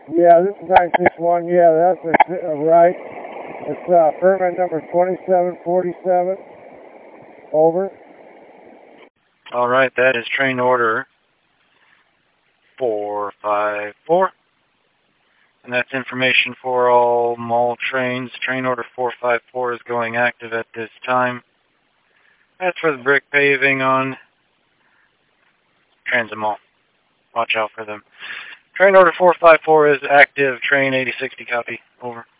Yeah, this is 961. Yeah, that's right. It's permit number 2747. Over. All right, that is train order 454. And that's information for all mall trains. Train order 454 is going active at this time. That's for the brick paving on Transit Mall. Watch out for them. Train order 454 is active. Train 8060, copy. Over.